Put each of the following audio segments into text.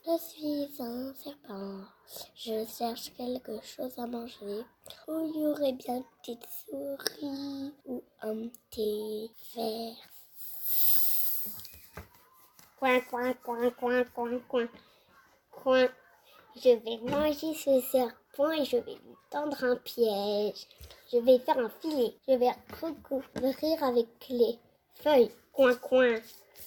Je suis un serpent, je cherche quelque chose à manger. Où il y aurait bien une petite souris ou un petit ver. Coin, coin, coin, coin, coin, coin, coin. Je vais manger ce serpent et je vais lui tendre un piège. Je vais faire un filet. Je vais recouvrir avec les feuilles. Coin, coin.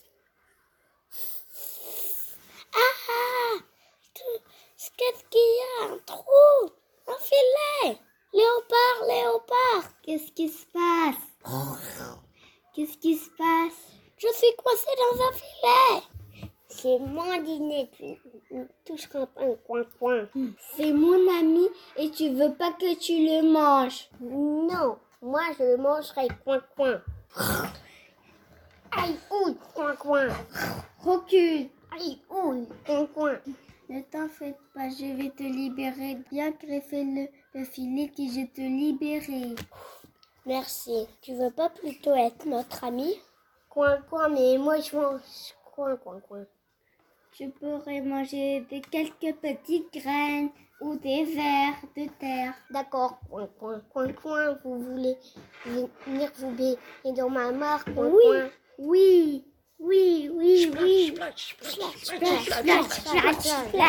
Ah! Qu'est-ce qu'il y a? Un trou! Un filet! Léopard, léopard! Qu'est-ce qui se passe? Qu'est-ce qui se passe? Je suis coincée dans un filet! C'est mon dîner, tu ne toucheras pas un coin-coin. C'est mon ami et tu veux pas que tu le manges? Non, moi je le mangerai coin-coin. Aïe, ouille, coin-coin. Recule. Aïe, ouille, coin-coin. Ne t'en fais pas, je vais te libérer. Bien greffer le filet que je te libérer. Merci. Tu veux pas plutôt être notre ami? Coin, coin, mais moi je mange coin, coin, coin. Je pourrais manger quelques petites graines ou des vers de terre. D'accord, coin, coin, coin, coin. Vous voulez venir vous baigner dans ma mare, coin, coin? Oui, oui, oui, oui. Splash, splash, splash, splash, splash, splash.